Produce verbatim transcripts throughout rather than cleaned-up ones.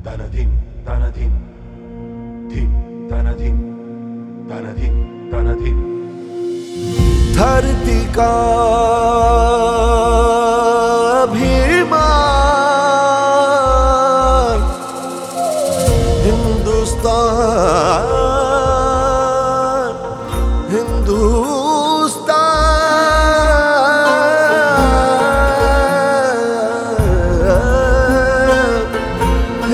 Tanadim, tanadim, dim, tanadim, tanadim, tanadim. धरती का अभिमान हिंदुस्तान, हिंदुस्तान,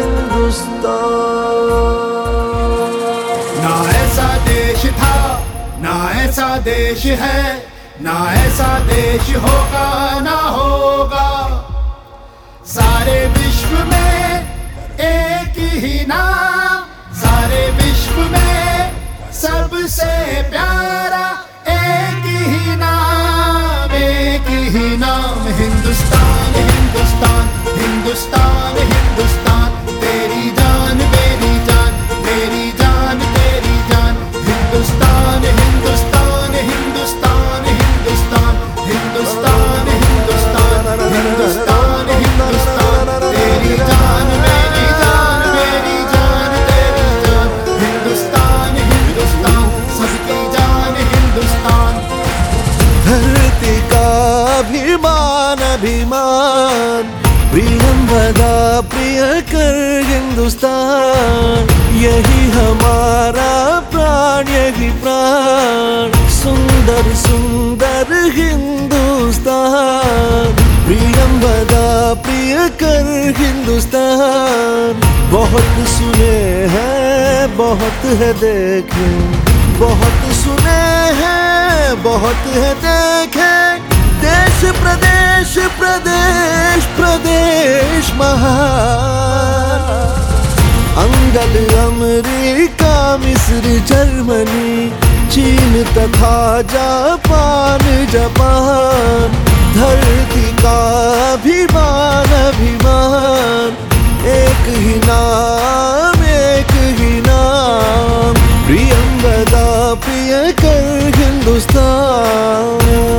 हिंदुस्तान। ना ऐसा देश था, ना ऐसा देश है, ना ऐसा देश होगा ना होगा। सारे विश्व में एक ही नाम, सारे विश्व में सबसे प्यारा एक ही नाम, एक ही नाम। हिंदुस्तान हिंदुस्तान हिंदुस्तान हिंदुस्तान, तेरी जान मेरी जान, मेरी जान तेरी जान। हिंदुस्तान हिंदुस्तान हिंदुस्तान हिंदुस्तान हिंदुस्तान हिंदुस्तान हिंदुस्तान हिंदुस्तान, तेरी जान मेरी जान, मेरी जान तेरी जान। हिंदुस्तान हिंदुस्तान सबकी जान हिंदुस्तान। धरती का अभिमान अभिमान, प्रियम वदा प्रिय कर हिंदुस्तान। यही हमारा प्राण यही प्राण, सुंदर सुंदर हिंदुस्तान। प्रियम वदा प्रिय कर हिंदुस्तान। बहुत सुने हैं बहुत है देखे, बहुत सुने हैं बहुत है देखे। देश प्रदेश प्रदेश प्रदेश महान। अंगल अमेरिका मिस्र जर्मनी चीन तथा जापान जापान। धरती का अभिमान अभिमान, एक ही नाम एक ही नाम। प्रियम वदा प्रिय कर हिंदुस्तान।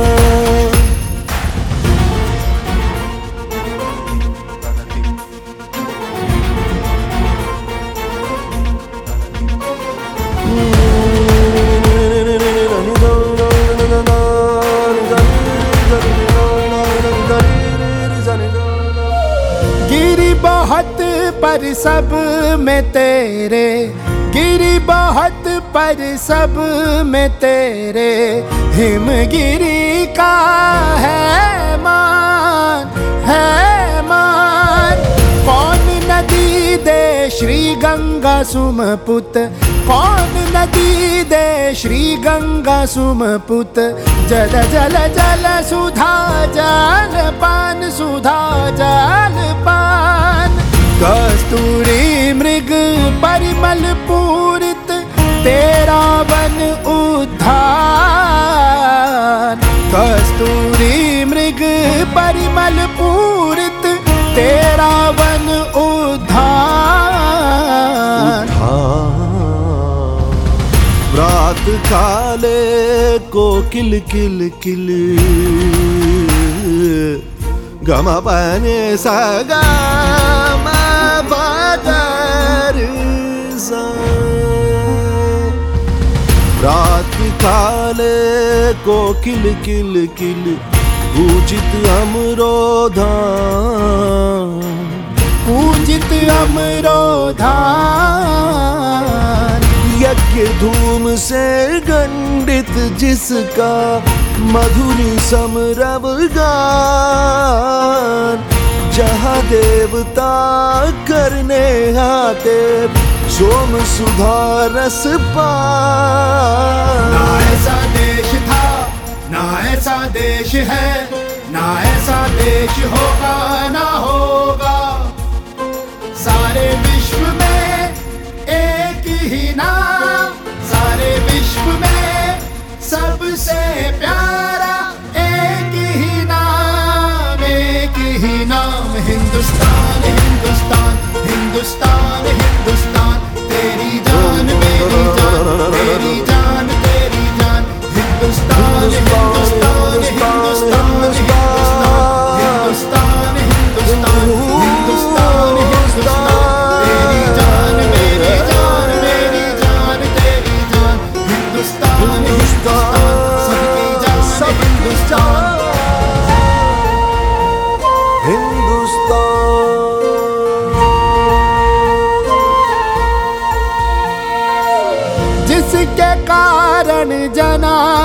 गिरी बहुत पर सब में तेरे, गिरी बहुत पर सब में तेरे। हिमगिरी का है मान है मान। कौन नदी दे श्री गंगा सुमपुत, कौन नदी दे श्री गंगा सुमपुत। जल जल जल सुधा जल पान, सुधा जल पान। कस्तूरी मृग परिमल पूरित, तेरा वन उद्यान। कस्तूरी मृग परिमल पूरित, तेरा वन उद्यान। रात काले को किल किल किल, गमा बने सगा बादर सा। रात काले को किल किल किल, पूजित अमरोधान, पूजित अमरोधान। यज्ञ धूम से गंडित जिसका मधुरी समरव गान। जहाँ देवता करने आते सोम सुधा रस पान। ना ऐसा देश था, ना ऐसा देश है, ना ऐसा देश होगा ना होगा। सारे विश्व में एक ही नाम, सारे विश्व में सबसे प्यारा एक ही नाम, एक ही नाम। हिंदुस्तान हिंदुस्तान हिंदुस्तान हिंदुस्तान, तेरी जान मेरी जान, मेरी जान तेरी जान। हिंदुस्तान हिंदुस्तान हिंदुस्तान हिंदुस्तान हिंदुस्तान हिंदुस्तान हिंदुस्तान हिंदुस्तान, तेरी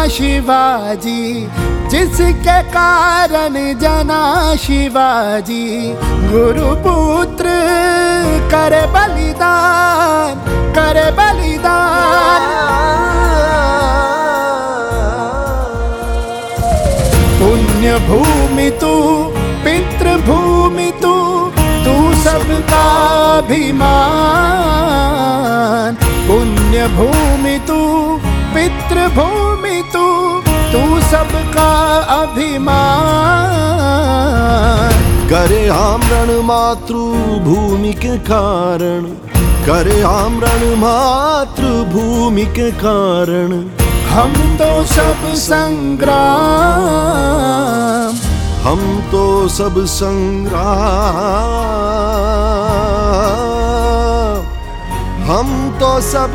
शिवाजी, जिसके कारण जना शिवाजी। गुरुपुत्र करे बलिदान, करे बलिदान। पुण्य भूमि तू, पितृभूमि तू, तू सबका अभिमान। पुण्य भूमि तू, पितृभूमि तू, तू सबका अभिमान। करे आमरण मातृभूमि के कारण, करे आमरण मातृभूमि के कारण। हम तो सब संग्राम, हम तो सब संग्राम, हम तो सब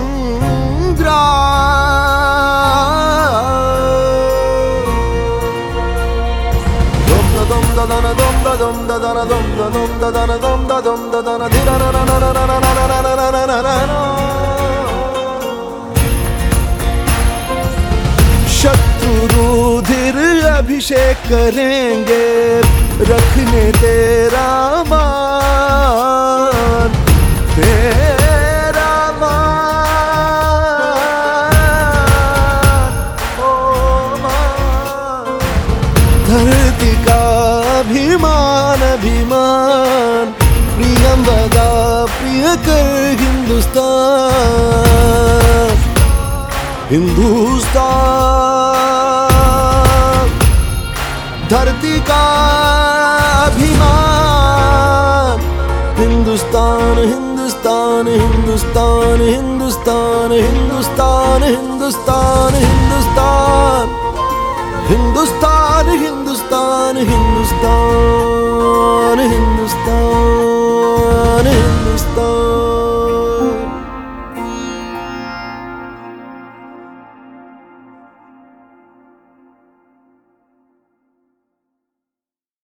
संग्राम। दम da da dum da dum da da dum da dum da da dum da dum da da na dhira na na na na na na na na na na na। शत्रु रुधिर अभिषेक करेंगे, रखने तेरा मान, तेरा मान, ओ मान। धरती का अभिमान, अभिमान, प्रियम बदा प्रिय कर हिंदुस्तान, हिंदुस्तान। धरती का अभिमान, हिंदुस्तान, हिंदुस्तान, हिंदुस्तान, हिंदुस्तान, हिंदुस्तान, हिंदुस्तान, हिंदुस्तान, हिंदुस्तान, हिंदुस्तान, हिंदुस्तान, हिंदुस्तान, हिंदुस्तान।